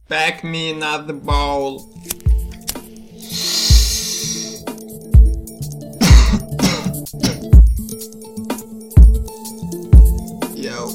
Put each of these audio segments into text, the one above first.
Pack me another bowl. Йоу.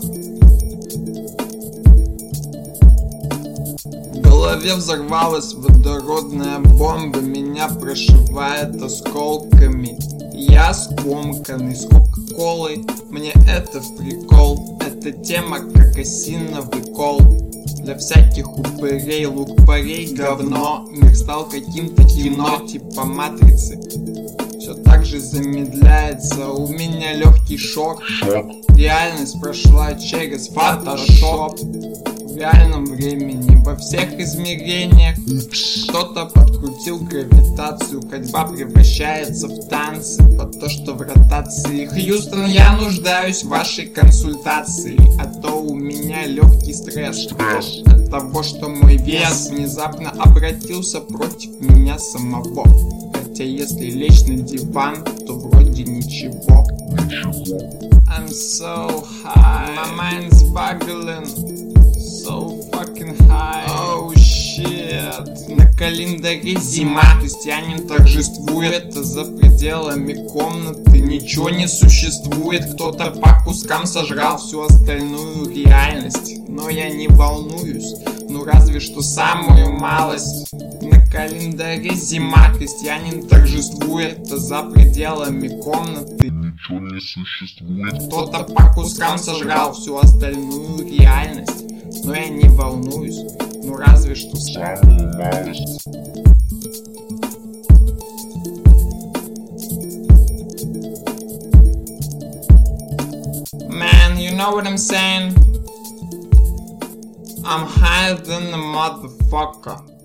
В голове взорвалась водородная бомба, меня прошивает осколками. Я скомканный с кока-колой, мне это в прикол. Эта тема как осиновый кол. Для всяких упырей, лук-порей, говно. Мир стал каким-то кино, типа матрицы. Все так же замедляется, у меня легкий шок. Реальность прошла через фотошоп. В реальном времени, во всех измерениях. Кто-то подкрутил гравитацию, ходьба превращается в танцы. Под то, что в ротации. Хьюстон, я нуждаюсь в вашей консультации. А то у меня легкий стресс от того, что мой вес внезапно обратился против меня самого. Хотя если лечь на диван, то вроде ничего. I'm so high, my mind's boggling, so fucking high. Oh shit. На календаре зима, крестьянин торжествует. За пределами комнаты ничего не существует. Кто-то по кускам сожрал всю остальную реальность. Но я не волнуюсь, ну разве что самую малость. На календаре зима, крестьянин торжествует. За пределами комнаты ничего не существует. Кто-то по кускам сожрал всю остальную реальность. Но я не волнуюсь, ну разве что самую малость. Man, you know what I'm saying? I'm higher than a motherfucker.